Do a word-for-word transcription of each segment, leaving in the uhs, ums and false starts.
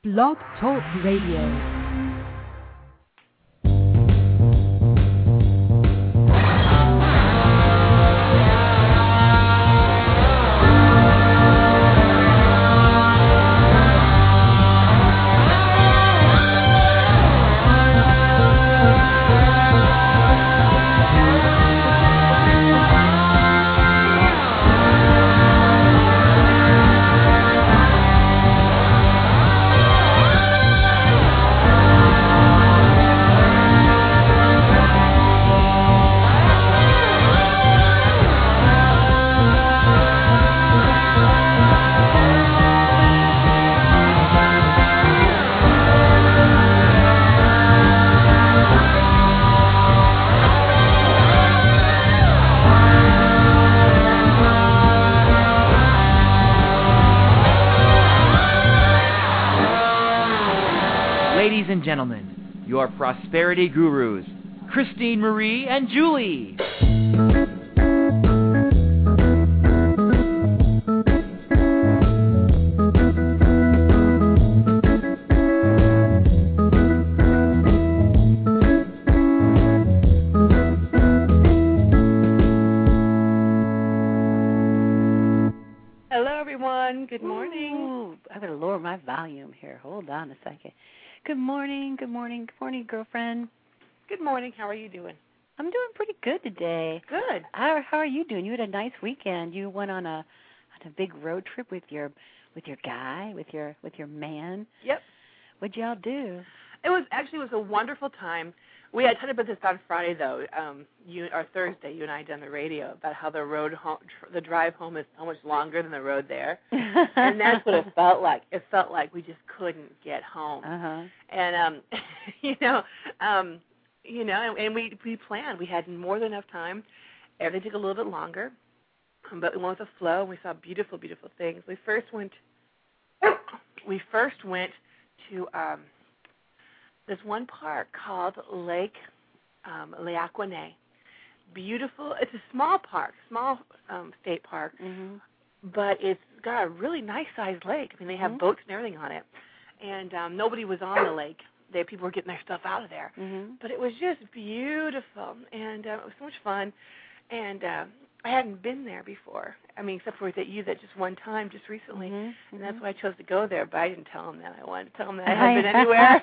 Blog Talk Radio. Ladies and gentlemen, your prosperity gurus, Christine Marie and Julie. Hello, everyone. Good morning. Ooh, I'm going to lower my volume here. Hold on a second. Good morning, good morning, good morning, girlfriend. Good morning. How are you doing? I'm doing pretty good today. Good. How how are you doing? You had a nice weekend. You went on a on a big road trip with your with your guy, with your with your man. Yep. What'd y'all do? It was actually it was a wonderful time. We had talked about this on Friday though, um, you or Thursday. You and I did on the radio about how the road home, tr- the drive home is so much longer than the road there, and that's what it felt like. It felt like we just couldn't get home. Uh-huh. And um, you know, um, you know, and, and we we planned. We had more than enough time. Everything took a little bit longer, but we went with the flow. And we saw beautiful, beautiful things. We first went. We first went to. Um, There's one park called Lake um, Leaquanet. Beautiful. It's a small park, small um, state park, Mm-hmm. but it's got a really nice-sized lake. I mean, they have Mm-hmm. boats and everything on it. And um, nobody was on the lake. They, people were getting their stuff out of there. Mm-hmm. But it was just beautiful, and uh, it was so much fun. And uh, I hadn't been there before. I mean, except for that you that just one time, just recently, Mm-hmm. and that's why I chose to go there. But I didn't tell them that. I wanted to tell them that I hadn't been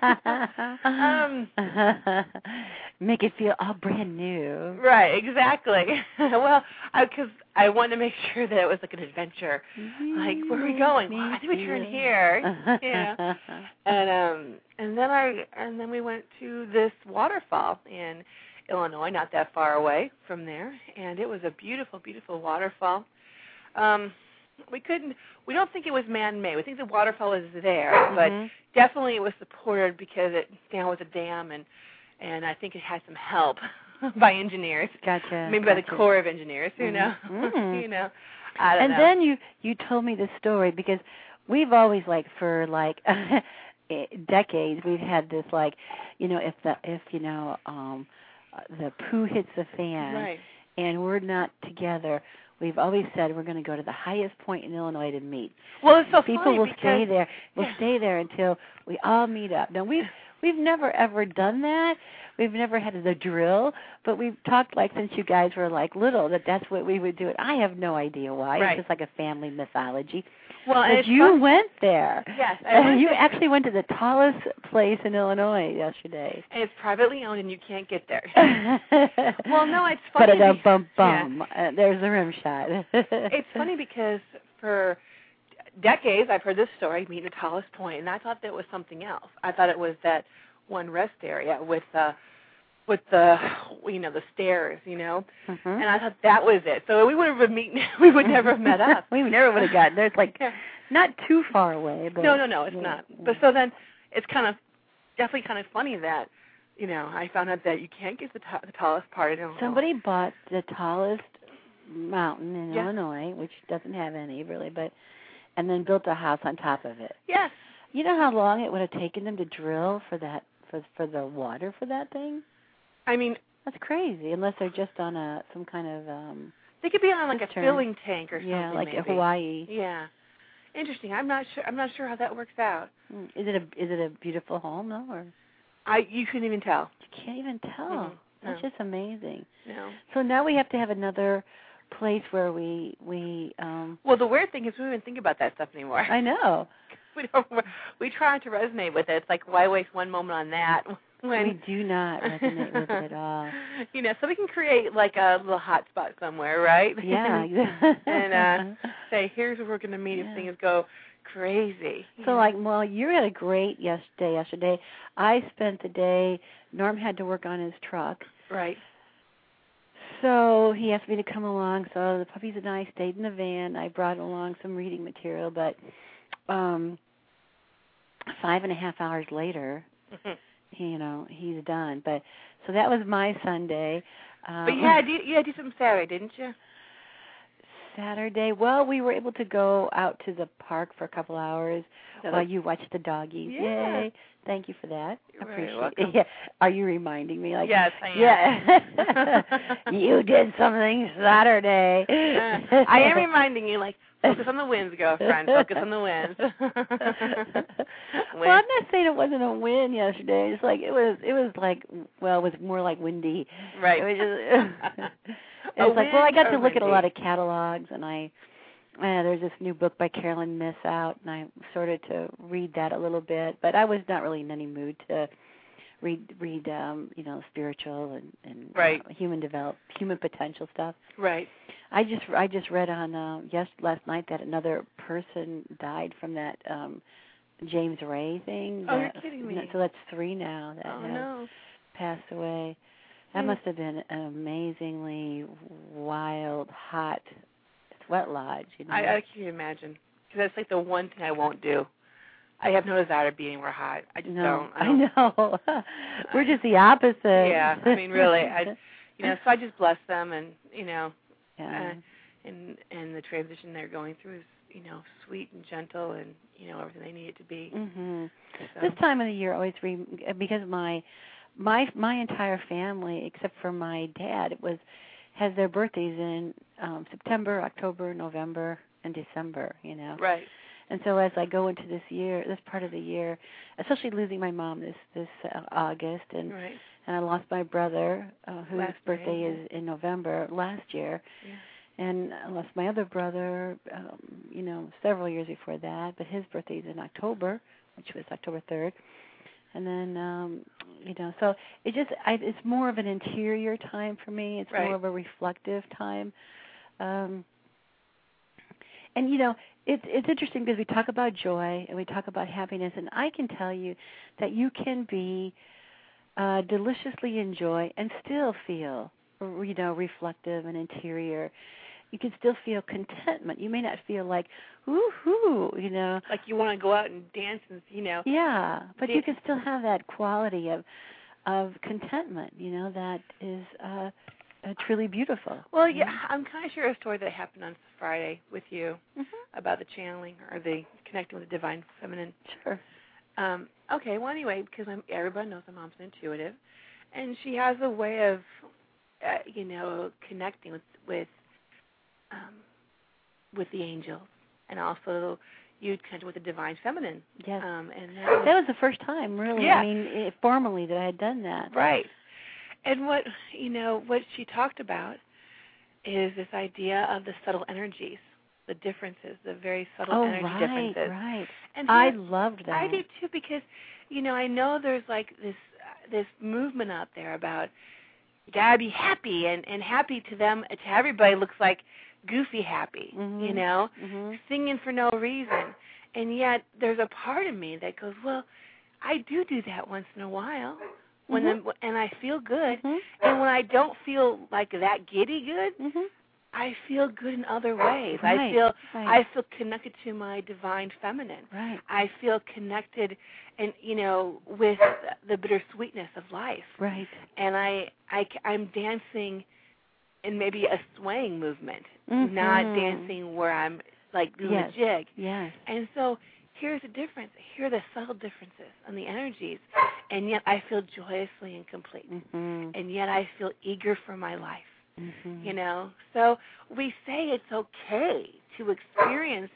anywhere. um, Make it feel all brand new. right, exactly. well, because I, I wanted to make sure that it was like an adventure. Like, where are we going? Well, I think we turn here. yeah. And um, and then I and then we went to this waterfall in Illinois, not that far away from there, and it was a beautiful, beautiful waterfall. Um, we couldn't, we don't think it was man-made. We think the waterfall is there, Mm-hmm. but definitely it was supported because it now was a dam, and and I think it had some help by engineers. Gotcha. Maybe by gotcha. the Corps of Engineers. Who Mm-hmm. knows? Mm-hmm. you know. I don't and know. then you you told me the story because we've always like for like decades we've had this like you know if the if you know um the poo hits the fan right. and we're not together, we've always said we're going to go to the highest point in Illinois to meet. Well, it's so people funny will because, stay there. We'll yeah. stay there until we all meet up. Now we've we've never ever done that. We've never had the drill, but we've talked like since you guys were like little that that's what we would do. And I have no idea why. Right. It's just like a family mythology. Well, and but it's you fun. went there. Yes, I And went you there. actually went to the tallest place in Illinois yesterday. And it's privately owned, and you can't get there. well, no, it's But funny. a be- bum bum. yeah. Uh, there's the rim shot. It's funny because for decades I've heard this story, meeting the tallest point, and I thought that was something else. I thought it was that one rest area with uh, with the you know the stairs, you know, mm-hmm. and I thought that was it. So we would have been meeting. We would never have met up. we never would have gotten there. It's like Yeah. not too far away. But No, no, no, it's yeah, not. yeah. But so then it's kind of definitely kind of funny that you know I found out that you can't get the, t- the tallest part in Illinois. Somebody bought the tallest mountain in Yeah. Illinois, which doesn't have any really, but and then built a house on top of it. Yes. You know how long it would have taken them to drill for that for for the water for that thing? I mean, That's crazy, unless they're just on a some kind of um they could be on like a Cistern. filling tank or something. yeah, like maybe. a Hawaii. Yeah. Interesting. I'm not sure. I'm not sure how that works out. Mm. Is it a is it a beautiful home though, or I you couldn't even tell. You can't even tell. Mm-hmm. That's no. just amazing. No. So now we have to have another place where we we. um Well, the weird thing is we don't even think about that stuff anymore. I know. we don't. We try not to resonate with it. It's like, why waste one moment on that? When we do not resonate with it at all. You know, so we can create like a little hot spot somewhere, right? Yeah, exactly. And uh, say, here's where we're going to meet yeah. if things go crazy. So, like, well, you had a great yes day yesterday. I spent the day. Norm had to work on his truck. Right. So he asked me to come along. So the puppies and I stayed in the van. I brought along some reading material, but um, five and a half hours later. You know, he's done. But so that was my Sunday. Um, but you had you, you had to do something Saturday, didn't you? Saturday. Well, we were able to go out to the park for a couple hours yeah, while you watched the doggies. Yeah. Yay! Thank you for that. You're Appreciate welcome. it. Yeah. Are you reminding me? Like, yes, I am. Yeah. You did something Saturday. uh, I am reminding you, like, focus on the wins, girlfriend. Focus on the wins. Well, I'm not saying it wasn't a win yesterday. It's like it was. It was like well, it was more like windy. Right. It was, just, it was like well, I got to look at a lot of catalogs, and I uh, there's this new book by Carolyn Miss out, and I started to read that a little bit. But I was not really in any mood to read read um, you know spiritual and, and right. uh, human develop human potential stuff. Right. I just I just read on uh, yes last night that another person died from that um, James Ray thing. Oh, that, you're kidding me. So that's three now that oh, have no. passed away. That Mm. must have been an amazingly wild, hot sweat lodge. You know? I, I can't imagine. Because that's like the one thing I won't do. I have no desire to be anywhere hot. I just no, don't. I, don't. I know. We're just the opposite. Yeah, I mean, really. I, you know, so I just bless them, and you know, yeah. uh, and and the transition they're going through is, you know, sweet and gentle, and you know, everything they need it to be. Mhm. So. This time of the year, always re- because my my my entire family, except for my dad, it was has their birthdays in um, September, October, November, and December. You know. Right. And so as I go into this year, this part of the year, especially losing my mom this this uh, August, and right. and I lost my brother, uh, whose last birthday year. is in November last year, Yeah. and I lost my other brother, um, you know, several years before that, but his birthday is in October, which was October third, and then um, you know, so it just I, it's more of an interior time for me. It's right. more of a reflective time. Um, And, you know, it's it's interesting because we talk about joy and we talk about happiness, and I can tell you that you can be uh, deliciously in joy and still feel, you know, reflective and interior. You can still feel contentment. You may not feel like, woo-hoo, you know. Like you want to go out and dance and, you know. Yeah, but the, you can still have that quality of of contentment, you know, that is uh, uh, truly beautiful. Well, yeah, I'm kind of share a story that happened on Friday with you mm-hmm. about the channeling or the connecting with the divine feminine. Sure. Um, okay, well, anyway, because I'm, everybody knows my mom's intuitive, and she has a way of, uh, you know, connecting with with um, with the angels, and also you connect with the divine feminine. Yes. Um, and that was, that was the first time, really. Yeah. I mean, it, formally that I had done that. Right. And what you know, what she talked about is this idea of the subtle energies, the differences, the very subtle oh, energy right, differences. right. And I here, loved that. I do too, because you know I know there's like this uh, this movement out there about you gotta be happy, and and happy to them to everybody looks like goofy happy, mm-hmm. you know, mm-hmm. singing for no reason, and yet there's a part of me that goes, well, I do do that once in a while. When mm-hmm. the, and I feel good, mm-hmm. and when I don't feel like that giddy good, mm-hmm. I feel good in other ways. Right, I feel right. I feel connected to my divine feminine. Right. I feel connected, and you know, with the bittersweetness of life. Right. And I, I I'm dancing in maybe a swaying movement, mm-hmm. not dancing where I'm like doing yes. a jig. Yes. And so here's the difference. Here are the subtle differences on the energies, and yet I feel joyously and complete. Mm-hmm. And yet I feel eager for my life. Mm-hmm. You know, so we say it's okay to experience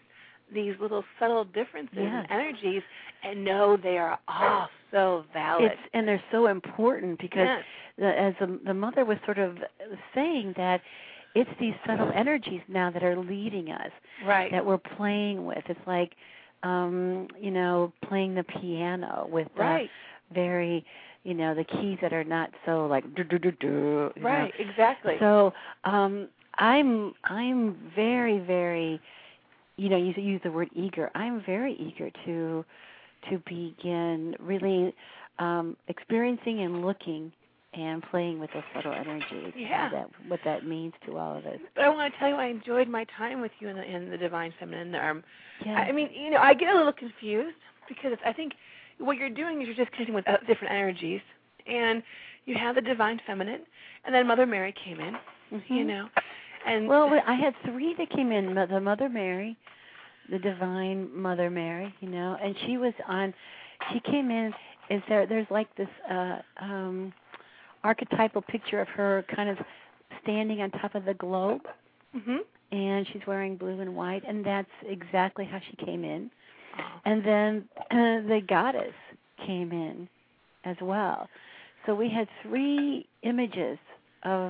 these little subtle differences Yes. in energies and know they are all so valid. It's, and they're so important because, Yes. the, as the, the mother was sort of saying, that it's these subtle energies now that are leading us, Right. that we're playing with. It's like, um, you know, playing the piano with the Right. very, you know, the keys that are not so like do do do do. you Right, know. exactly. So um, I'm I'm very very, you know, you use the word eager. I'm very eager to to begin really um, experiencing and looking and playing with those subtle energies. Yeah. That, what that means to all of us. But I want to tell you, I enjoyed my time with you in the, in the Divine Feminine. Um, Yeah. I mean, you know, I get a little confused because I think what you're doing is you're just connecting with uh, different energies, and you have the Divine Feminine, and then Mother Mary came in, Mm-hmm. you know, and Well, I had three that came in: the Mother Mary, the Divine Mother Mary, you know, and she was on. She came in. Is there? There's like this uh, um, archetypal picture of her kind of standing on top of the globe, mhm. and she's wearing blue and white, and that's exactly how she came in. Oh. And then uh, the goddess came in as well. So we had three images of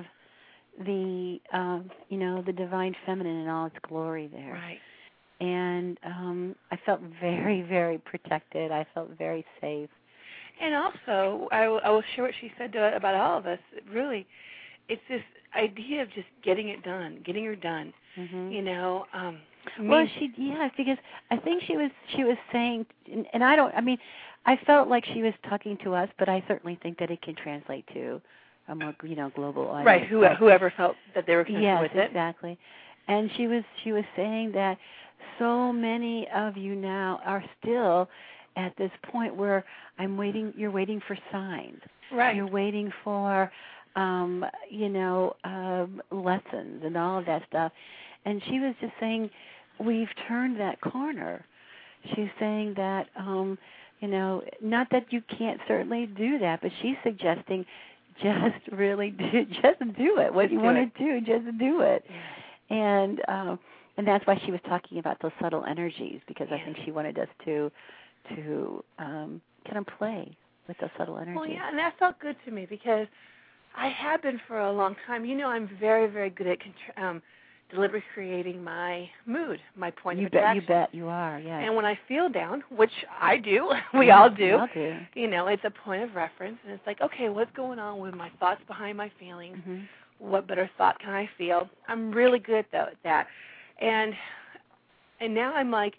the, um, you know, the Divine Feminine in all its glory there. Right. And um, I felt very, very protected. I felt very safe. And also, I will, I will share what she said to, about all of us. Really, it's this idea of just getting it done, getting her done. Mm-hmm. You know. Um, Well, me- she yeah, because I think she was she was saying, and, and I don't. I mean, I felt like she was talking to us, but I certainly think that it can translate to a more, you know, global audience. right. Who, whoever felt that they were connected Yes, with it. exactly. And she was she was saying that so many of you now are still at this point where I'm waiting. You're waiting for signs. Right. You're waiting for, um, you know, um, lessons and all of that stuff. And she was just saying, we've turned that corner. She's saying that, um, you know, not that you can't certainly do that, but she's suggesting just really do, just do it. What Just you do want it. to do, just do it. And um, and that's why she was talking about those subtle energies, because I Yeah. think she wanted us to to um, kind of play with those subtle energies. Well, yeah, and that felt good to me because I have been for a long time. You know, I'm very, very good at contr- um, deliberately creating my mood, my point You of bet, attraction. you bet, you are. Yeah. And when I feel down, which I do, we Yeah, all do, we all do. you know, it's a point of reference, and it's like, okay, what's going on with my thoughts behind my feelings? Mm-hmm. What better thought can I feel? I'm really good at that, and and now I'm like,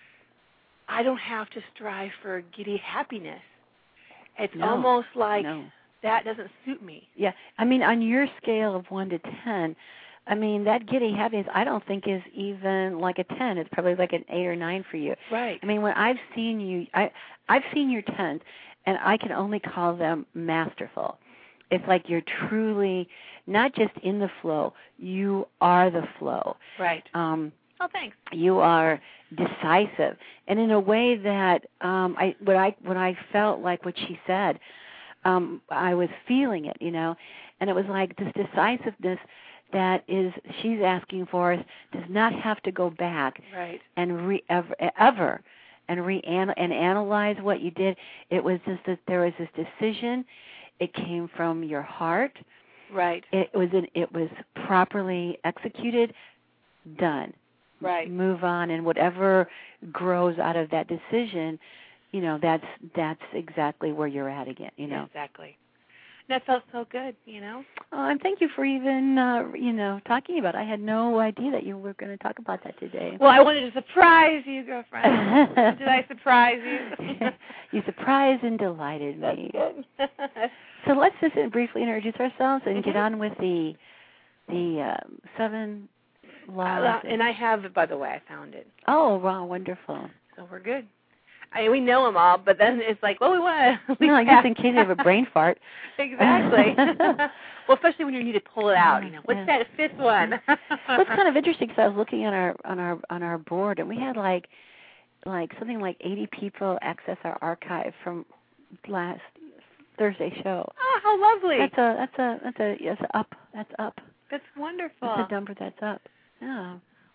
I don't have to strive for giddy happiness. It's No, almost like no. that doesn't suit me. Yeah, I mean, on your scale of one to ten, I mean, that giddy happiness, I don't think is even like a ten. It's probably like an eight or nine for you. Right. I mean, when I've seen you, I I've seen your tens, and I can only call them masterful. It's like you're truly not just in the flow; you are the flow. Right. Um, Oh, thanks. you are decisive, and in a way that um, I what I what I felt like what she said, um, I was feeling it, you know, and it was like this decisiveness that is she's asking for us does not have to go back Right. and re ever, ever and re and analyze what you did. It was just that there was this decision. It came from your heart. Right. It was an, it was properly executed. Done. Right. Move on, and whatever grows out of that decision, you know, that's that's exactly where you're at again, you know. Exactly. That felt so good, you know. Oh, and thank you for even, uh, you know, talking about it. I had no idea that you were going to talk about that today. Well, I wanted to surprise you, girlfriend. Did I surprise you? You surprised and delighted me. That's good. So let's just briefly introduce ourselves and Mm-hmm. get on with the the um, seven laws. Uh, and I have it, by the way. I found it. Oh, wow, wonderful. So we're good. I mean, we know them all, but then it's like, well, we want to. No, I guess in case you have a brain fart. Exactly. Well, especially when you need to pull it out. You know, what's Yeah. that fifth one? Well, it's kind of interesting because I was looking on our on our on our board, and we had like like something like eighty people access our archive from last Thursday show. Oh, how lovely. That's a that's a that's a yes up. That's up. That's wonderful. That's a number that's up. Yeah.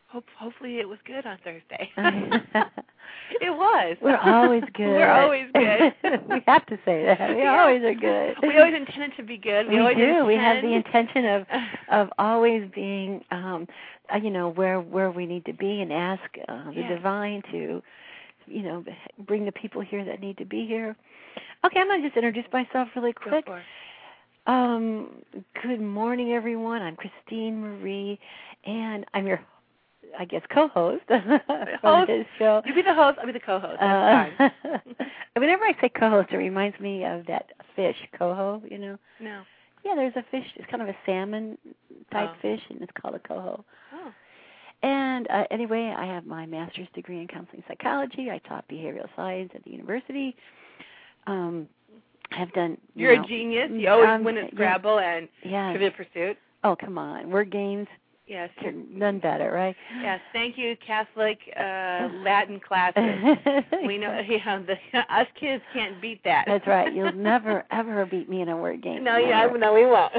hope, hopefully it was good on Thursday. It was. We're always good. We're always good. We have to say that. We yeah. always are good. We always intended to be good. We, we always do. Intend... We have the intention of of always being, um, uh, you know, where where we need to be, and ask uh, the yeah. divine to, you know, bring the people here that need to be here. Okay, I'm going to just introduce myself really quick. Go for it. Um, good morning, everyone. I'm Christine Marie, and I'm your, I guess, co-host on this show. You be the host, I'll be the co-host. Uh, That's fine. Whenever I say co-host, it reminds me of that fish, coho, you know? No. Yeah, there's a fish. It's kind of a salmon-type Oh. fish, and it's called a coho. Oh. And uh, anyway, I have my master's degree in counseling psychology. I taught behavioral science at the university. Um, I've done. You You're know, a genius. You always um, win at Scrabble and yes. Trivial Pursuit. Oh, come on. Word games. Yes. None better, right? Yes. Thank you, Catholic uh, Latin classes. We know, you know the, us kids can't beat that. That's right. You'll never, ever beat me in a word game. No, yeah, no, we won't.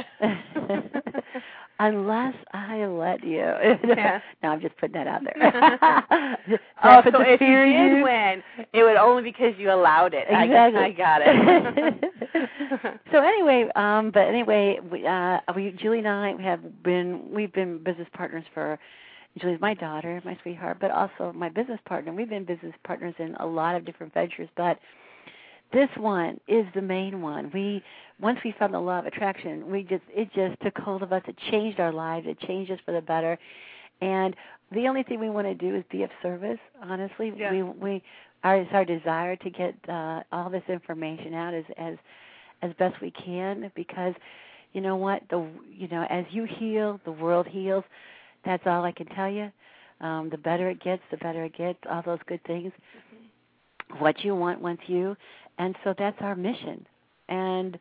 Unless I let you. Yeah. No, I'm just putting that out there. Oh, so if you did you? win, it would only because you allowed it. Exactly. I, I got it. So anyway, um, but anyway, we, uh, we, Julie and I have been, we've been business partners for, Julie's my daughter, my sweetheart, but also my business partner. We've been business partners in a lot of different ventures, but this one is the main one. We once we found the law of attraction, we just it just took hold of us. It changed our lives. It changed us for the better. And the only thing we want to do is be of service. Honestly, yeah. we we our it's our desire to get uh, all this information out as as as best we can, because you know what, the you know as you heal, the world heals. That's all I can tell you. Um, the better it gets, the better it gets. All those good things. Mm-hmm. What you want wants you. And so that's our mission. And,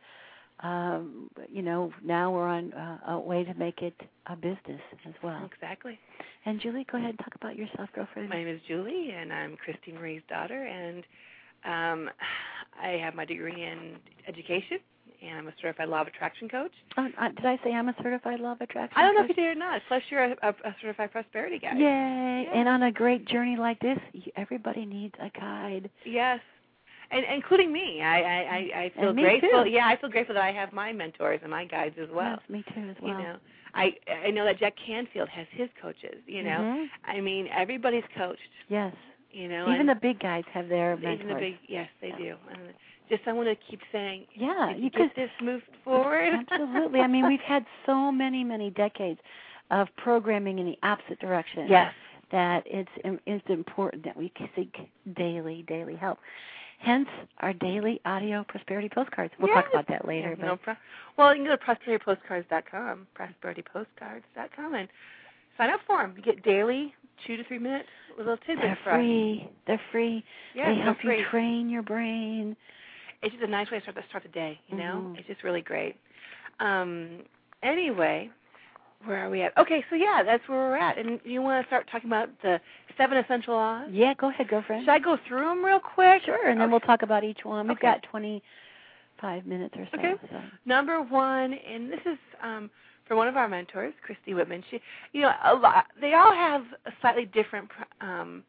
um, you know, now we're on uh, a way to make it a business as well. Exactly. And, Julie, go ahead and talk about yourself, girlfriend. My name is Julie, and I'm Christine Marie's daughter. And um, I have my degree in education, and I'm a certified law of attraction coach. Oh, uh, did I say I'm a certified law of attraction I don't know coach? if you did or not. Plus, you're a, a, a certified prosperity guide. Yay. Yeah. And on a great journey like this, everybody needs a guide. Yes. And including me, I I, I feel and me grateful. Too. Yeah, I feel grateful that I have my mentors and my guides as well. Yes, me too as well. You know, I I know that Jack Canfield has his coaches. You know, mm-hmm. I mean, everybody's coached. Yes. You know, even the big guys have their mentors. Even the big, yes, they yeah. do. And just I want to keep saying, yeah, you get this moved forward. Absolutely. I mean, we've had so many, many decades of programming in the opposite direction. Yes. That it's it's important that we seek daily, daily help. Hence, our daily audio prosperity postcards. We'll yes. talk about that later. Yeah, but. No pro- well, you can go to prosperity postcards dot com, prosperity postcards dot com, and sign up for them. You get daily two to three minute little tidbits They're for free. us. They're free. Yeah, they help free. you train your brain. It's just a nice way to start the, start the day, you know? Mm-hmm. It's just really great. Um, anyway, where are we at? Okay, so yeah, that's where we're at. And you want to start talking about the seven essential laws? Yeah, go ahead, girlfriend. Should I go through them real quick? Sure, and then okay. we'll talk about each one. We've okay. got twenty-five minutes or so. Okay. So. Number one, and this is um, from one of our mentors, Christy Whitman. She, you know, a lot. They all have a slightly different um,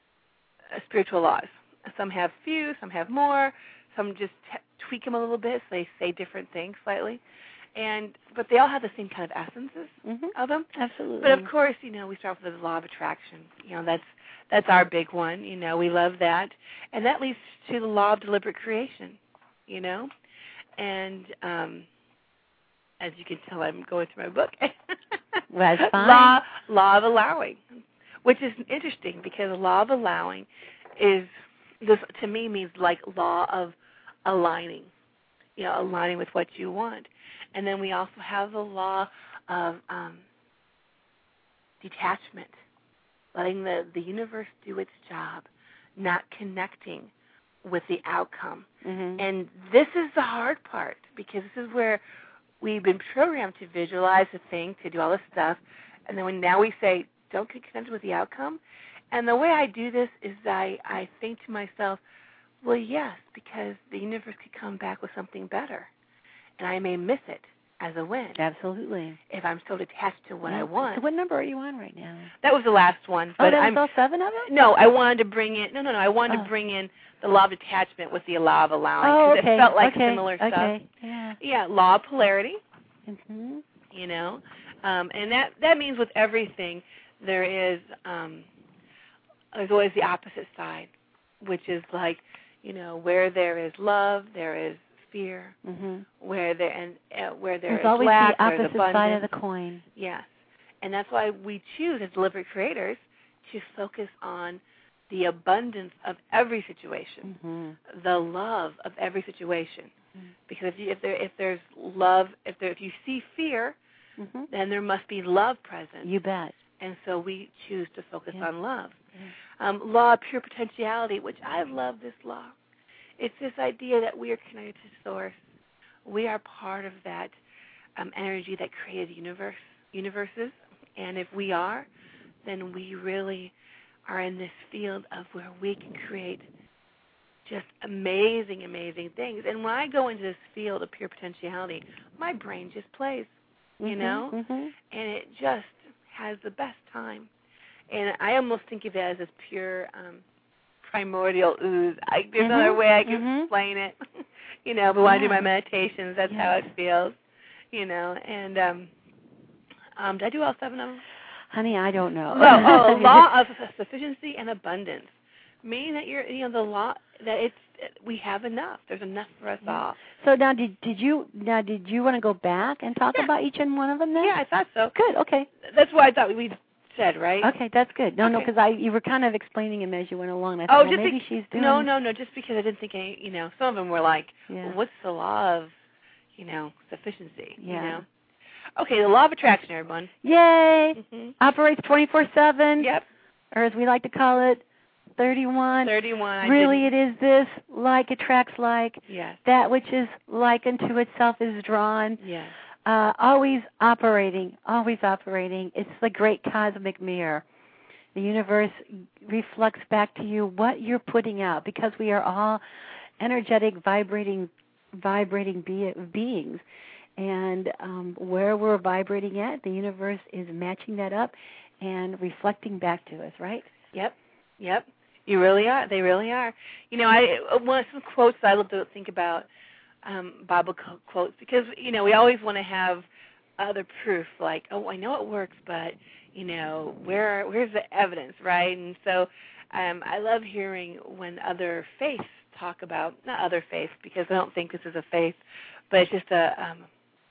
uh, spiritual laws. Some have few, some have more. Some just t- tweak them a little bit, so they say different things slightly. And but they all have the same kind of essences mm-hmm. of them. Absolutely. But of course, you know, we start with the law of attraction. You know, that's that's our big one. You know, we love that, and that leads to the law of deliberate creation. You know, and um, as you can tell, I'm going through my book. That's fine. Law law of allowing, which is interesting because the law of allowing is this to me means like law of aligning. You know, aligning with what you want. And then we also have the law of um, detachment, letting the, the universe do its job, not connecting with the outcome. Mm-hmm. And this is the hard part because this is where we've been programmed to visualize the thing, to do all this stuff, and then when now we say, don't get connected with the outcome. And the way I do this is I, I think to myself, well, yes, because the universe could come back with something better, and I may miss it as a win. Absolutely. If I'm so detached to what yeah. I want. So what number are you on right now? That was the last one. Oh, but that was I'm, all seven of them? No, I wanted to bring in, no, no, no, I wanted oh. to bring in the law of detachment with the law of allowing. Oh, because okay. it felt like okay. similar okay. stuff. Yeah. Yeah, law of polarity. Mm-hmm. You know, um, and that, that means with everything there is, um, there's always the opposite side, which is like, you know, where there is love, there is fear. Mm-hmm. Where there and uh, where there there's is always lack, the opposite there's abundance. side of the coin. Yes, and that's why we choose as deliberate creators to focus on the abundance of every situation, mm-hmm. the love of every situation. Mm-hmm. Because if, you, if there if there's love, if there if you see fear, mm-hmm. then there must be love present. You bet. And so we choose to focus yeah. on love. Yeah. Um, law of pure potentiality, which I love this law. It's this idea that we are connected to Source. We are part of that um, energy that created the universe, universes. And if we are, then we really are in this field of where we can create just amazing, amazing things. And when I go into this field of pure potentiality, my brain just plays, you mm-hmm, know, mm-hmm. and it just has the best time. And I almost think of it as this pure um, primordial ooze. I, there's mm-hmm, another way I can mm-hmm. explain it. you know, but when yeah. I do my meditations, that's yeah. how it feels, you know. And um, um, did I do all seven of them? Honey, I don't know. Oh, oh, law of sufficiency and abundance, meaning that you're, you know, the law that it's we have enough. There's enough for us yeah. all. So now, did did you now did you want to go back and talk yeah. about each and one of them then? Yeah, I thought so. Good. Okay. That's what I thought we said, right? Okay, that's good. No, okay. no, because I you were kind of explaining them as you went along. And I oh, thought, well, just maybe be- she's doing. No, no, no. Just because I didn't think any. You know, some of them were like, yeah. well, "What's the law of, you know, sufficiency?" Yeah. You know. Okay, the law of attraction, everyone. Yay! Mm-hmm. Operates twenty-four seven. Yep. Or as we like to call it, thirty-one. thirty-one. I really, didn't... it is this, like attracts like. Yes. That which is like unto itself is drawn. Yes. Uh, always operating, always operating. It's the great cosmic mirror. The universe reflects back to you what you're putting out, because we are all energetic, vibrating, vibrating be- beings. And um, where we're vibrating at, the universe is matching that up and reflecting back to us, right? Yep, yep. You really are. They really are. You know, I one of some quotes I love to think about, um, Bible quotes, because, you know, we always want to have other proof, like, oh, I know it works, but, you know, where where's the evidence, right? And so um, I love hearing when other faiths talk about, not other faiths, because I don't think this is a faith, but it's just a um,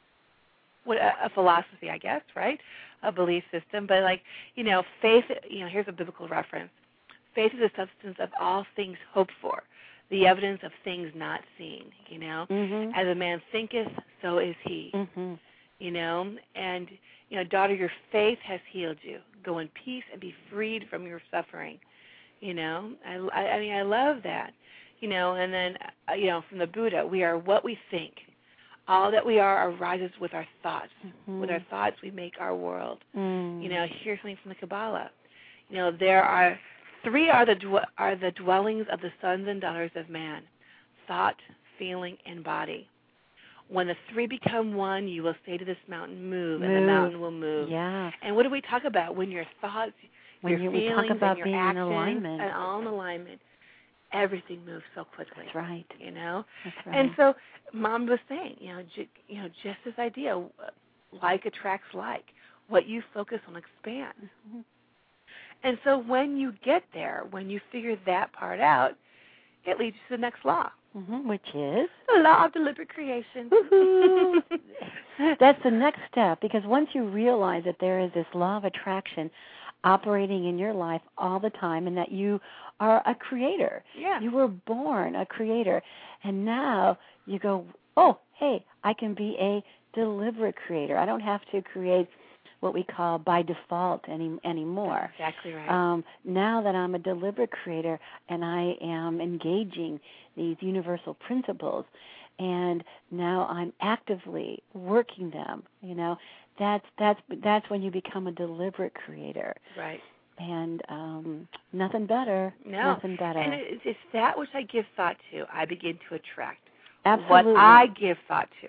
what a, a philosophy, I guess, right? A belief system. But, like, you know, faith, you know, here's a biblical reference. Faith is the substance of all things hoped for, the evidence of things not seen, you know. Mm-hmm. As a man thinketh, so is he, mm-hmm. you know. And, you know, daughter, your faith has healed you. Go in peace and be freed from your suffering, you know. I, I, I mean, I love that, you know. And then, uh, you know, from the Buddha, we are what we think. All that we are arises with our thoughts. Mm-hmm. With our thoughts, we make our world. Mm. You know, here's something from the Kabbalah. You know, there are three are the dw- are the dwellings of the sons and daughters of man: thought, feeling, and body. When the three become one, you will say to this mountain, "Move," move. and the mountain will move. Yeah. And what do we talk about? When your thoughts, when your you, feelings, we talk about and your being actions, in alignment, and all in alignment, everything moves so quickly. That's right. You know. That's right. And so, Mom was saying, you know, ju- you know, just this idea, like attracts like. What you focus on expands. Mm-hmm. And so, when you get there, when you figure that part out, it leads you to the next law. Mm-hmm. Which is the law of deliberate creation. Woo-hoo. That's the next step, because once you realize that there is this law of attraction operating in your life all the time, and that you are a creator. Yeah. You were born a creator. And now you go, oh, hey, I can be a deliberate creator. I don't have to create what we call by default any anymore. That's exactly right. Um, now that I'm a deliberate creator and I am engaging these universal principles, and now I'm actively working them, you know, that's that's that's when you become a deliberate creator. Right. And um, nothing better. No. Nothing better. And it's, it's that which I give thought to, I begin to attract. Absolutely. What I give thought to,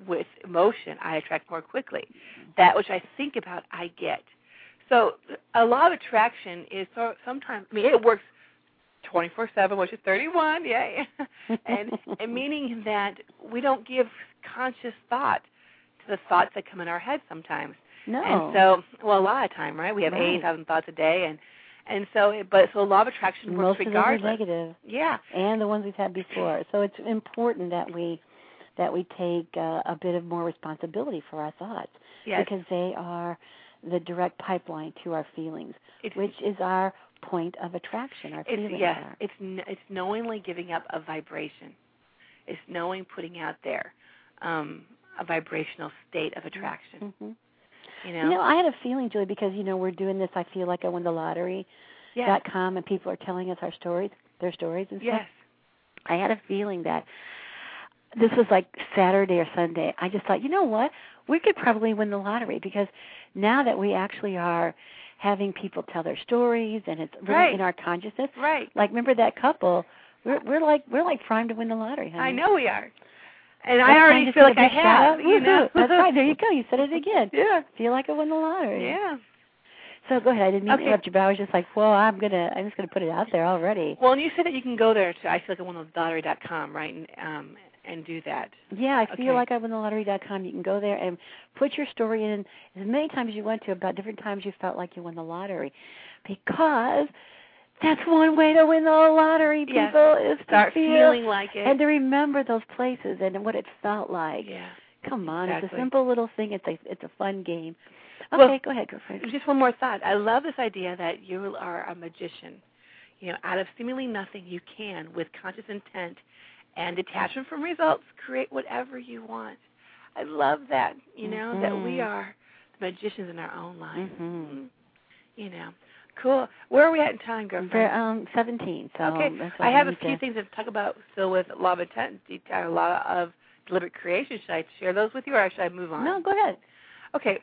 with emotion, I attract more quickly. That which I think about, I get. So a law of attraction is so, sometimes, I mean, it works twenty-four seven, which is thirty-one, yay. and, and meaning that we don't give conscious thought to the thoughts that come in our head sometimes. No. And so, well, a lot of time, right? We have right. eighty thousand thoughts a day, and and so, but so law of attraction works Most regardless. Most of those are negative. Yeah. And the ones we've had before. So it's important that we that we take uh, a bit of more responsibility for our thoughts, yes. because they are the direct pipeline to our feelings, it's, which is our point of attraction. Our it's, feelings yes, are. it's it's knowingly giving up a vibration. It's knowing putting out there um, a vibrational state of attraction. Mm-hmm. You know? You know, I had a feeling, Julie, because, you know, we're doing this, I feel like I won the lottery yes. dot com, and people are telling us our stories, their stories and stuff. Yes. I had a feeling that this was like Saturday or Sunday. I just thought, you know what? We could probably win the lottery, because now that we actually are having people tell their stories and it's really right. in our consciousness. Right. Like, remember that couple? We're we're like we're like primed to win the lottery, honey. I know we are. And That's I already feel like I have. You know? That's right. There you go. You said it again. Yeah. Feel like I won the lottery. Yeah. So go ahead. I didn't mean okay. to interrupt you, but I was just like, well, I'm gonna, I'm just gonna put it out there already. Well, and you said that you can go there to I feel like I won the lottery dot com, right, and um, and do that. Yeah, I feel okay. like I won the lottery dot com. You can go there and put your story in as many times as you want to about different times you felt like you won the lottery, because that's one way to win the lottery, people, yes. is to start feel, feeling like it and to remember those places and what it felt like. Yeah. Come on, exactly. it's a simple little thing. It's a it's a fun game. Okay, well, go ahead, girlfriend. Just one more thought. I love this idea that you are a magician. You know, out of seemingly nothing, you can, with conscious intent and detachment from results, create whatever you want. I love that. You know, mm-hmm. that we are the magicians in our own lives. Mm-hmm. You know. Cool. Where are we at in time, girlfriend? For, um, seventeen. So okay. that's what I have a need few to... things to talk about still with law of intent, a lot of deliberate creation. Should I share those with you, or should I move on? No, go ahead. Okay.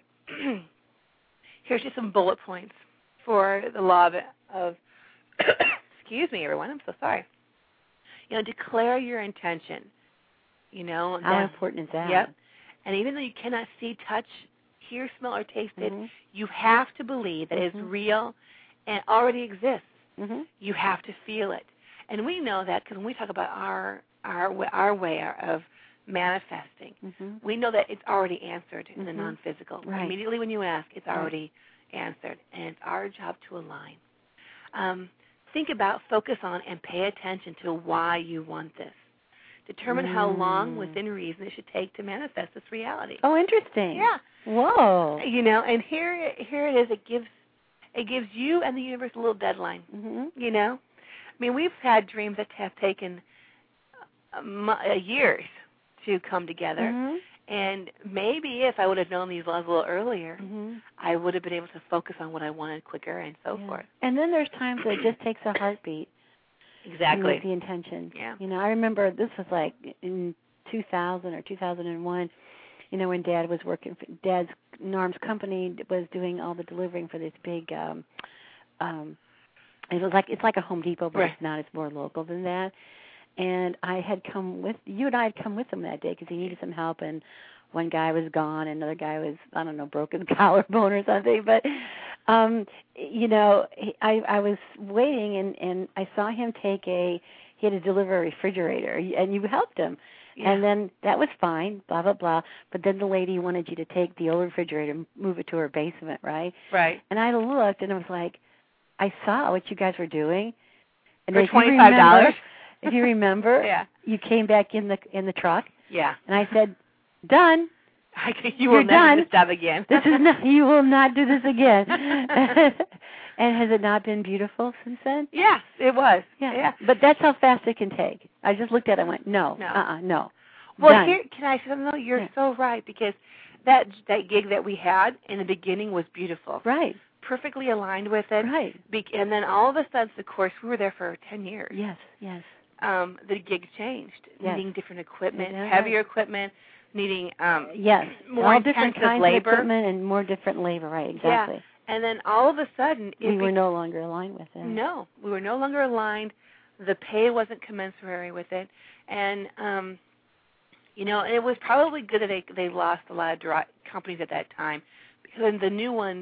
Here's just some bullet points for the law of, of excuse me, everyone. I'm so sorry. You know, declare your intention. You know. How that, important is that? Yep. And even though you cannot see, touch, hear, smell, or taste it, mm-hmm. you have to believe that mm-hmm. it's real and already exists. Mm-hmm. You have to feel it, and we know that because when we talk about our our our way of manifesting, mm-hmm. we know that it's already answered in mm-hmm. the non-physical. Right. Immediately when you ask, it's right. already answered, and it's our job to align. Um, think about, focus on, and pay attention to why you want this. Determine mm. how long within reason it should take to manifest this reality. Oh, interesting. Yeah. Whoa. You know, and here here it is. It gives it gives you and the universe a little deadline. Mm-hmm. You know, I mean, we've had dreams that have taken uh, years to come together. Mm-hmm. And maybe if I would have known these laws a little earlier, mm-hmm. I would have been able to focus on what I wanted quicker and so yeah. forth. And then there's times that it just takes a heartbeat. Exactly. With the intention. Yeah. You know, I remember this was like in two thousand or two thousand one, you know, when Dad was working, for, Dad's Norm's company was doing all the delivering for this big, um, um, it was like, it's like a Home Depot, but right. it's not, it's more local than that. And I had come with, you and I had come with him that day because he needed some help, and one guy was gone, and another guy was, I don't know, broken collarbone or something. But, um, you know, he, I, I was waiting, and, and I saw him take a, he had to deliver a refrigerator, and you helped him. Yeah. And then that was fine, blah, blah, blah. But then the lady wanted you to take the old refrigerator and move it to her basement, right? Right. And I looked, and I was like, I saw what you guys were doing. And for if twenty-five dollars. If you remember, yeah. you came back in the in the truck. Yeah. And I said, "Done. I, you will You're never done. do this job again. This is not. You will not do this again." And has it not been beautiful since then? Yes, it was. Yeah. yeah. But that's how fast it can take. I just looked at it and went, "No, no. uh-uh, no." Well, Done. here, can I say something? No, you're yeah. so right, because that that gig that we had in the beginning was beautiful. Right. Perfectly aligned with it. Right. Be- and then all of a sudden, of course, we were there for ten years. Yes, yes. Um, the gig changed, yes. needing different equipment, yeah, heavier right. equipment, needing um, yes. more all different intensive kinds labor. of equipment and more different labor. Right, exactly. Yeah. And then all of a sudden, it we were be- no longer aligned with it. No, we were no longer aligned. The pay wasn't commensurate with it, and um, You know, and it was probably good that they they lost a lot of dri- companies at that time, because the new ones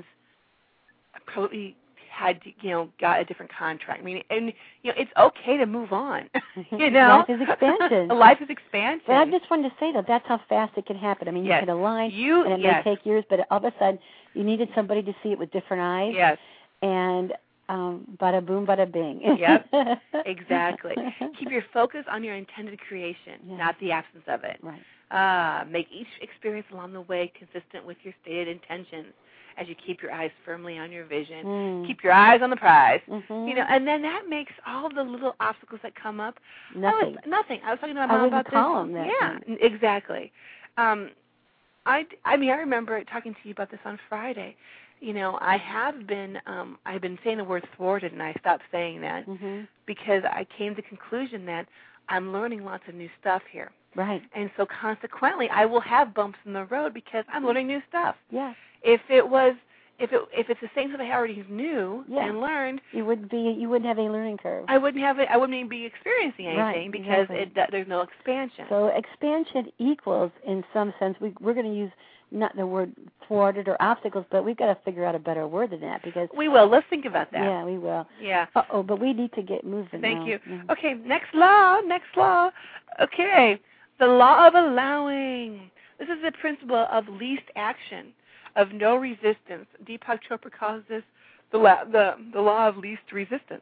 probably had, you know, got a different contract. I mean, and you know, it's okay to move on. You know, life is expansion. Life is expansion. But I just wanted to say that that's how fast it can happen. I mean, yes. you can align, you, and it yes. may take years, but all of a sudden you needed somebody to see it with different eyes. Yes. And um, bada boom, bada bing. Yep. Exactly. Keep your focus on your intended creation, yeah. not the absence of it. Right. Uh, make each experience along the way consistent with your stated intentions. As you keep your eyes firmly on your vision, mm. keep your eyes on the prize. Mm-hmm. You know, and then that makes all the little obstacles that come up nothing. Was, nothing. I was talking to my I mom wouldn't about call this. Them that yeah, thing. exactly. Um, I, I mean, I remember talking to you about this on Friday. You know, I have been, um, I've been saying the word thwarted, and I stopped saying that mm-hmm. because I came to the conclusion that I'm learning lots of new stuff here. Right. And so consequently, I will have bumps in the road because I'm learning new stuff. Yeah. If it was, if it, if it's the same stuff I already knew yeah. and learned, you would be, you wouldn't have a learning curve. I wouldn't have it. I wouldn't even be experiencing anything right, because exactly. it, that, there's no expansion. So expansion equals, in some sense, we, we're going to use not the word thwarted or obstacles, but we've got to figure out a better word than that because we will. Let's think about that. Yeah, we will. Yeah. Uh oh, but we need to get moving. Thank now. you. Mm-hmm. Okay, next law. Next law. Okay, the law of allowing. This is the principle of least action, of no resistance. Deepak Chopra calls this the la- the the law of least resistance.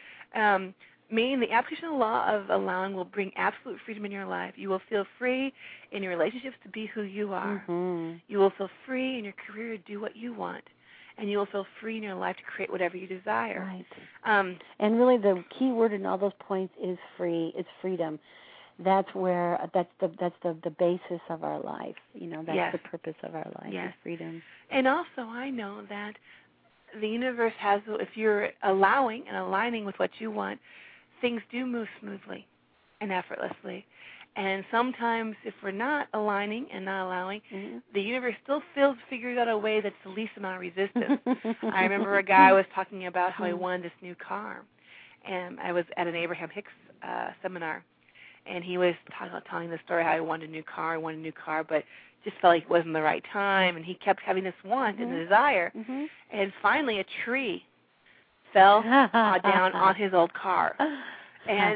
Um, meaning the application of the law of allowing will bring absolute freedom in your life. You will feel free in your relationships to be who you are. Mm-hmm. You will feel free in your career to do what you want. And you will feel free in your life to create whatever you desire. Right. Um, and really the key word in all those points is free. It's freedom. That's where, that's the that's the, the basis of our life. You know, that's yes. the purpose of our life yes. is freedom. And also I know that the universe has, if you're allowing and aligning with what you want, things do move smoothly and effortlessly. And sometimes if we're not aligning and not allowing, mm-hmm. the universe still feels, figures out a way that's the least amount of resistance. I remember a guy was talking about how he wanted this new car. And I was at an Abraham Hicks uh, seminar, and he was talking, telling the story how he wanted a new car, he wanted a new car, but just felt like it wasn't the right time. And he kept having this want mm-hmm. and desire. Mm-hmm. And finally a tree fell uh, down on his old car. And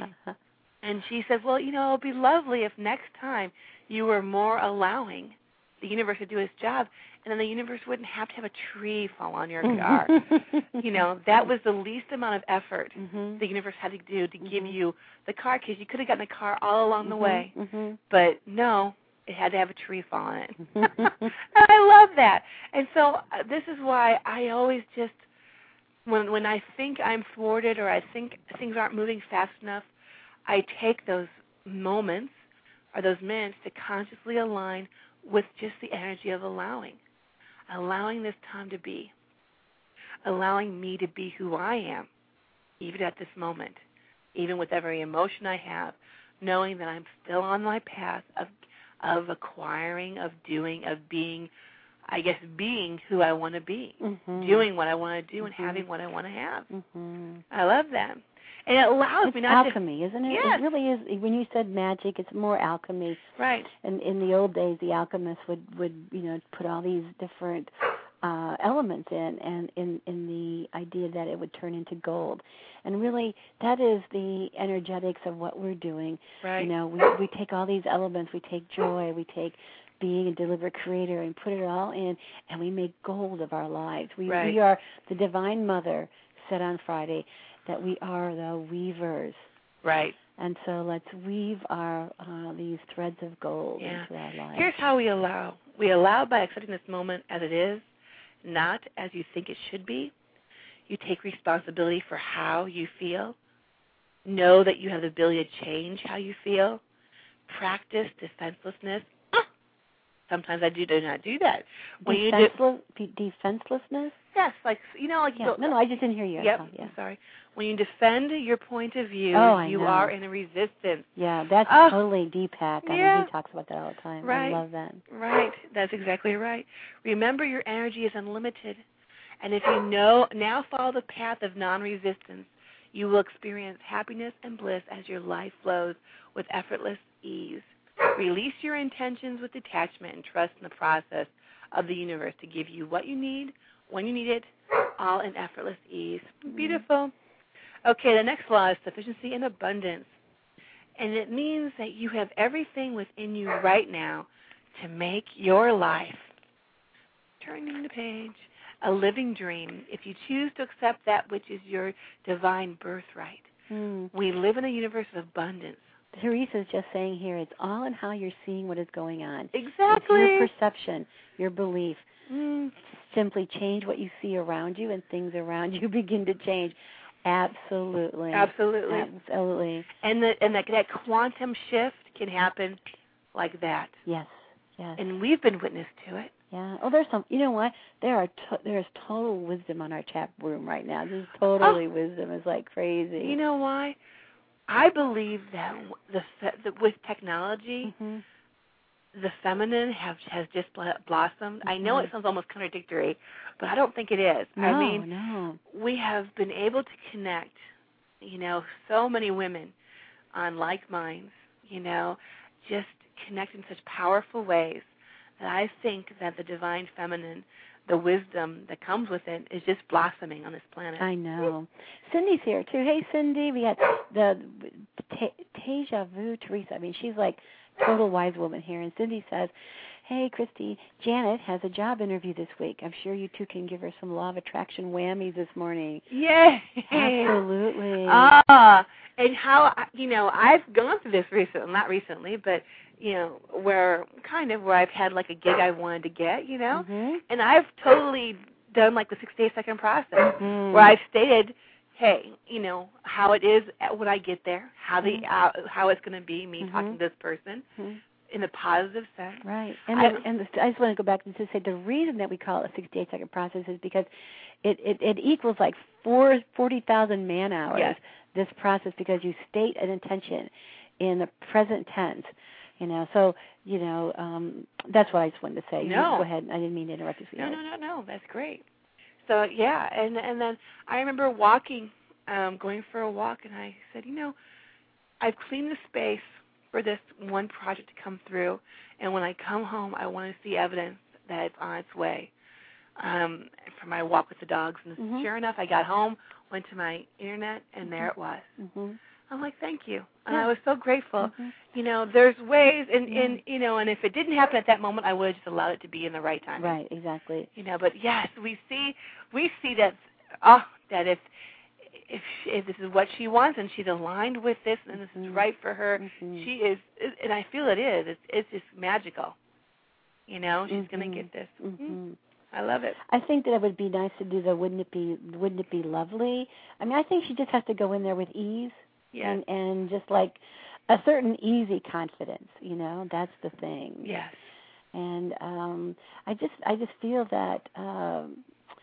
and she said, well, you know, it would be lovely if next time you were more allowing the universe to do its job, and then the universe wouldn't have to have a tree fall on your car. You know, that was the least amount of effort mm-hmm. the universe had to do to mm-hmm. give you the car, because you could have gotten a car all along mm-hmm. the way. Mm-hmm. But no, it had to have a tree fall on it. And I love that. And so uh, this is why I always just, When when I think I'm thwarted or I think things aren't moving fast enough, I take those moments or those minutes to consciously align with just the energy of allowing. Allowing this time to be. Allowing me to be who I am, even at this moment, even with every emotion I have, knowing that I'm still on my path of of acquiring, of doing, of being, I guess, being who I want to be, mm-hmm. doing what I want to do, and mm-hmm. having what I want to have. Mm-hmm. I love that. And it allows it's me not alchemy, to... isn't it? Yes. It really is. When you said magic, it's more alchemy. Right. And in the old days, the alchemists would, would you know, put all these different uh, elements in, and in, in the idea that it would turn into gold. And really, that is the energetics of what we're doing. Right. You know, we, we take all these elements. We take joy. We take being a deliberate creator and put it all in, and we make gold of our lives. We, right. we are, the Divine Mother said on Friday, that we are the weavers. Right. And so let's weave our uh, these threads of gold yeah. into our lives. Here's how we allow. We allow by accepting this moment as it is, not as you think it should be. You take responsibility for how you feel. Know that you have the ability to change how you feel. Practice defenselessness. Sometimes I do, do not do that. When Defenseless, you do, defenselessness? Yes, like, you know, like... Yeah. No, no, I just didn't hear you. Yep, oh, yeah. I'm sorry. When you defend your point of view, oh, I you know. are in a resistance. Yeah, that's oh, totally Deepak. I yeah. mean, he talks about that all the time. Right. I love that. Right. That's exactly right. Remember, your energy is unlimited. And if you know now follow the path of non-resistance, you will experience happiness and bliss as your life flows with effortless ease. Release your intentions with detachment and trust in the process of the universe to give you what you need, when you need it, all in effortless ease. Beautiful. Okay, the next law is sufficiency and abundance. And it means that you have everything within you right now to make your life, turning the page, a living dream if you choose to accept that which is your divine birthright. Mm. We live in a universe of abundance. Teresa's just saying here, it's all in how you're seeing what is going on. Exactly. It's your perception, your belief. Mm. Simply change what you see around you, and things around you begin to change. Absolutely. Absolutely. Absolutely. And the, and that, that quantum shift can happen like that. Yes. Yes. And we've been witness to it. Yeah. Oh, there's some. You know what? There are to, there's total wisdom on our chat room right now. There's totally oh. wisdom. It's like crazy. You know why? I believe that the, the with technology, mm-hmm. the feminine have has just blossomed. Mm-hmm. I know it sounds almost contradictory, but I don't think it is. No, I mean, no. we have been able to connect, you know, so many women on like minds, you know, just connect in such powerful ways that I think that the divine feminine, the wisdom that comes with it, is just blossoming on this planet. I know. Cindy's here, too. Hey, Cindy. We had the Teja Vu, Teresa. I mean, she's like total wise woman here. And Cindy says, hey, Christy, Janet has a job interview this week. I'm sure you two can give her some law of attraction whammies this morning. Yay! Absolutely. Ah, and how, you know, I've gone through this recently, not recently, but, you know, where kind of where I've had like a gig I wanted to get, you know, mm-hmm. and I've totally done like the sixty-eight second process mm-hmm. where I've stated, hey, you know, how it is when I get there, how the uh, how it's going to be me mm-hmm. talking to this person mm-hmm. in a positive sense. Right. And I, the, and the, I just want to go back and just say the reason that we call it a sixty-eight second process is because it, it, it equals like four, forty thousand man hours, yes. this process, because you state an intention in the present tense. You know, so, you know, um, that's what I just wanted to say. No. Go ahead. I didn't mean to interrupt you. No, no, no, no. That's great. So, yeah, and and then I remember walking, um, going for a walk, and I said, you know, I've cleaned the space for this one project to come through, and when I come home, I want to see evidence that it's on its way um, for my walk with the dogs. And mm-hmm. sure enough, I got home, went to my internet, and mm-hmm. there it was. Mm-hmm. I'm like, thank you. And yeah. I was so grateful. Mm-hmm. You know, there's ways, and, yeah. and, you know, and if it didn't happen at that moment, I would have just allowed it to be in the right time. Right, exactly. You know, but yes, we see, we see that, oh, that if, if, if this is what she wants and she's aligned with this and this mm-hmm. is right for her, mm-hmm. she is, and I feel it is, it's, it's just magical. You know, she's mm-hmm. going to get this. Mm-hmm. I love it. I think that it would be nice to do the wouldn't it be, wouldn't it be lovely? I mean, I think she just has to go in there with ease. Yes. And, and just like a certain easy confidence, you know, that's the thing. Yes. And um, I just I just feel that um,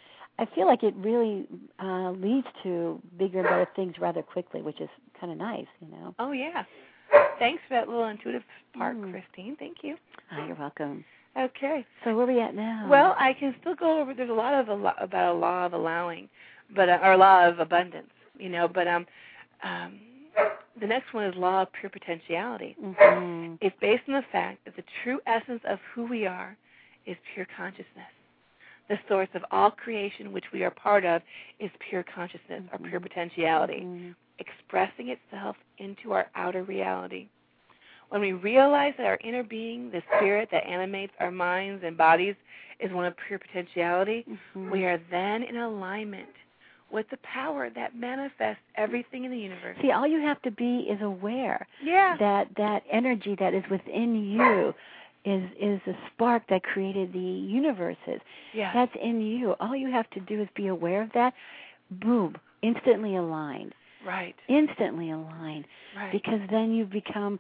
I feel like it really uh, leads to bigger and better things rather quickly, which is kind of nice, you know. Oh yeah. Thanks for that little intuitive part, mm. Christine. Thank you. Oh, you're welcome. Okay. So where are we at now? Well, I can still go over. There's a lot of about a law of allowing, but uh, or law of abundance, you know. But um, um. The next one is law of pure potentiality. Mm-hmm. It's based on the fact that the true essence of who we are is pure consciousness. The source of all creation, which we are part of, is pure consciousness, mm-hmm. or pure potentiality, mm-hmm. expressing itself into our outer reality. When we realize that our inner being, the spirit that animates our minds and bodies, is one of pure potentiality, mm-hmm. we are then in alignment with the power that manifests everything in the universe. See, all you have to be is aware yeah. that that energy that is within you is is the spark that created the universes. Yeah. That's in you. All you have to do is be aware of that. Boom, instantly aligned. Right. Instantly aligned. Right. Because then you become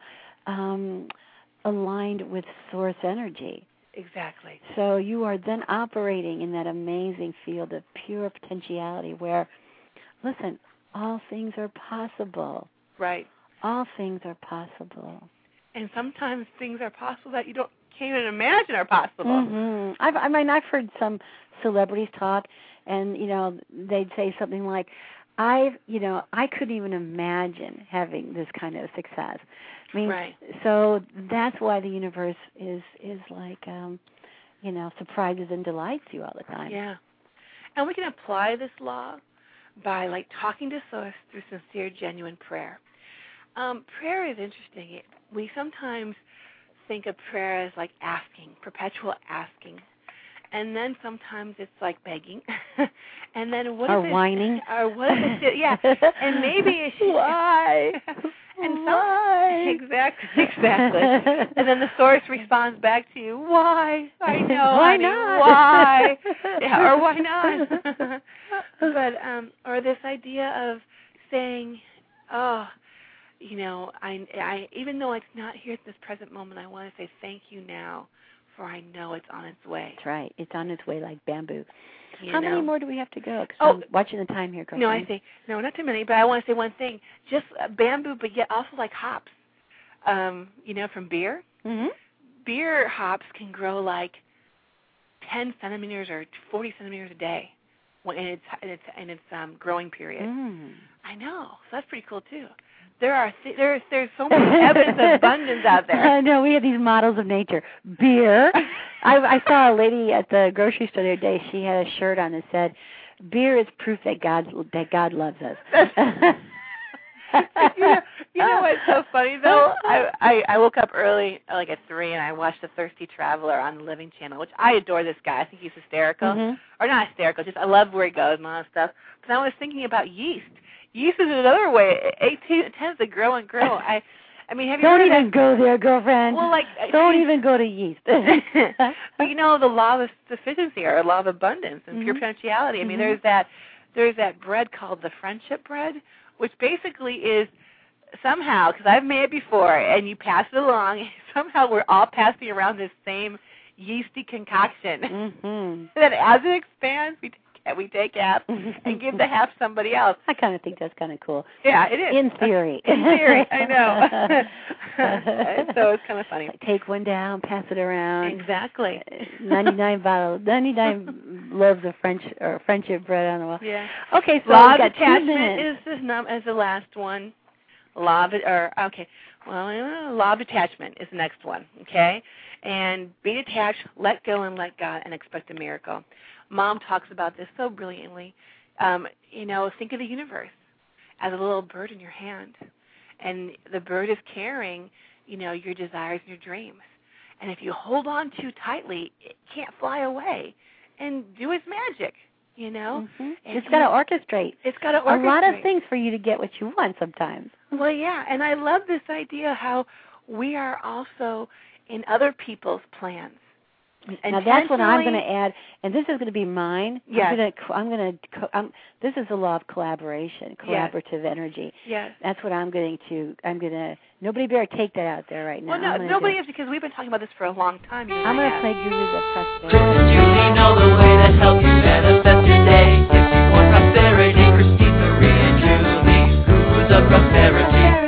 um, aligned with source energy. Exactly. So you are then operating in that amazing field of pure potentiality where, listen, all things are possible. Right. All things are possible. And sometimes things are possible that you don't can't even imagine are possible. Mm-hmm. I've, I mean, I've heard some celebrities talk, and you know, they'd say something like, "I, you know, I couldn't even imagine having this kind of success." I mean, right. so that's why the universe is is like, um, you know, surprises and delights you all the time. Yeah. And we can apply this law by, like, talking to Source through sincere, genuine prayer. Um, prayer is interesting. It, we sometimes think of prayer as, like, asking, perpetual asking. And then sometimes it's like begging. And then what or if it's... whining. Or what if it's... Yeah. And maybe it's... Why? And some, Why? Exactly, exactly. And then the Source responds back to you, why? I know, Why honey, not? why? Yeah, or why not? But, um, or this idea of saying, oh, you know, I, I, even though it's not here at this present moment, I want to say thank you now, for I know it's on its way. That's right. It's on its way like bamboo. You How know? many more do we have to go? 'Cause Oh, I'm watching the time here, girlfriend. No, I see. No, not too many, but I want to say one thing. Just uh, bamboo, but yet also like hops. Um, you know, from beer. Mm-hmm. Beer hops can grow like ten centimeters or forty centimeters a day when in its in its in its um, growing period. Mm. I know. So that's pretty cool too. There are th- there's there's so much evidence of abundance out there. I know. We have these models of nature. Beer. I, I saw a lady at the grocery store the other day. She had a shirt on that said, "Beer is proof that God that God loves us." you, know, you know what's so funny though? I, I I woke up early, like at three, and I watched The Thirsty Traveler on the Living Channel, which I adore. This guy, I think he's hysterical, Mm-hmm. or not hysterical. Just I love where he goes and all that stuff. But I was thinking about yeast. Yeast is another way. It, it tends to grow and grow. I, I mean, have you Don't heard even of go there, girlfriend. Well, like don't even go to yeast. But you know the law of sufficiency or law of abundance and Mm-hmm. pure potentiality. I mean, Mm-hmm. there's that there's that bread called the friendship bread, which basically is somehow, because I've made it before, and you pass it along. Somehow we're all passing around this same yeasty concoction. Mm-hmm. That as it expands, we take, we take half and give the half somebody else. I kind of think that's kind of cool. Yeah, it is. In theory. In theory, I know. So it's kind of funny. Like take one down, pass it around. Exactly. ninety-nine bottles, ninety-nine loaves of French or friendship bread on the wall. Yeah. Okay, so Law we've of got two attachment minutes. is the num is the last one. Law of or okay, well, uh, law of attachment is the next one. Okay, and be detached, let go, and let God, and expect a miracle. Mom talks about this so brilliantly. Um, you know, think of the universe as a little bird in your hand, and the bird is carrying, you know, your desires and your dreams. And if you hold on too tightly, it can't fly away and do its magic. You know, Mm-hmm. And It's got to orchestrate. It's got to a orchestrate lot of things for you to get what you want sometimes. Well, yeah, and I love this idea how we are also in other people's plans. Now that's what I'm going to Intentionally- add, and this is going to be mine. Yes. I'm going to. I'm going to. I'm, this is the law of collaboration, Yes. collaborative energy. Yes. That's what I'm going to. I'm going to. Nobody better take that out there right now. Well, no, I'm gonna nobody do it. is because we've been talking about this for a long time. You know I'm going to that. play Gurus of Chris Prosperity. and Julie know the way to help you manifest your day. If you want prosperity, Christine, Marie, and Julie, Gurus of Prosperity.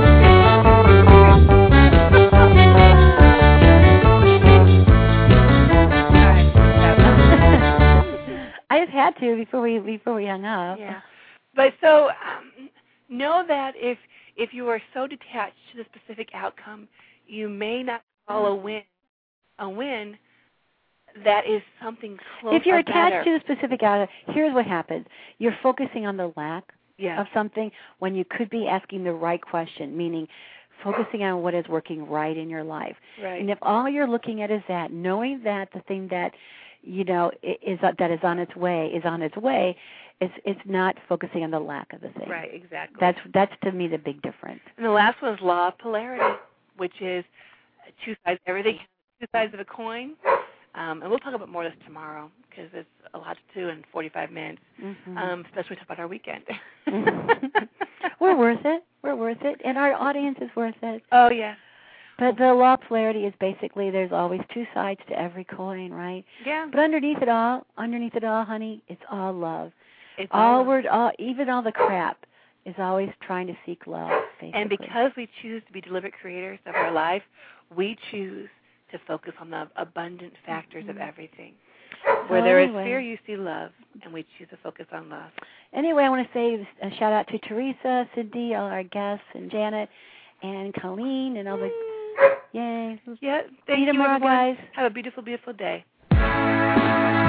I just had to before we before we hung up. Yeah, but so um, know that if if you are so detached to the specific outcome, you may not call a win a win that is something close. If you're or attached better. to the specific outcome, here's what happens: you're focusing on the lack yeah. of something when you could be asking the right question, meaning focusing on what is working right in your life. Right. And if all you're looking at is that, knowing that the thing that you know is that is on its way is on its way, it's it's not focusing on the lack of the thing. Right. Exactly. That's that's to me the big difference. And the last one is law of polarity, which is two sides. Everything two sides of a coin. Um, and we'll talk about more of this tomorrow because it's a lot to do in forty-five minutes, Mm-hmm. um, especially talk about our weekend. We're worth it. We're worth it, and our audience is worth it. Oh yeah. But the law of polarity is basically there's always two sides to every coin, right? Yeah. But underneath it all, underneath it all, honey, it's all love. It's All all- we're, all, even all the crap is always trying to seek love. Basically. And because we choose to be deliberate creators of our life, we choose to focus on the abundant factors of everything. Where there is Anyway. fear, you see love, and we choose to focus on love. Anyway, I want to say a shout out to Teresa, Cindy, all our guests, and Janet. and Colleen and all the, yay. Yeah, thank See you you, tomorrow, everyone. guys. Have a beautiful, beautiful day.